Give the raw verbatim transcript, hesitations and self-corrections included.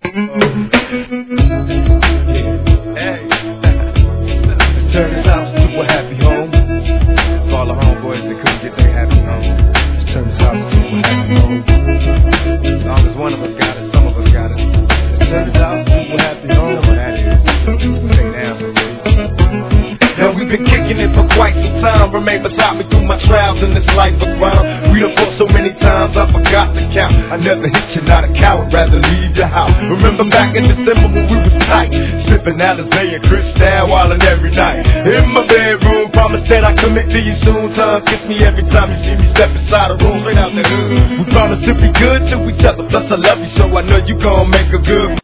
Turn this house into a happy home. For all the homeboys that couldn't get their happy home. Just turn this house into a happy home. As long as one of us got it, some of us got it. Let's turn this house into a happy home. Know what that is. Stay down for me. Now we've been kicking it for quite some time. Remain beside me through my trials in this life of crime. We done fought so many times I forgot to count. I never hit you, not a coward, rather leave your house. Remember back in December when we was tight, sipping Alizé and Cristal, wildin' every night. In my bedroom, promise that I commit to you soon. Time kiss me every time you see me step inside the room, straight out the hood. We promise to be good to each other, plus I love you, so I know you gon' make a good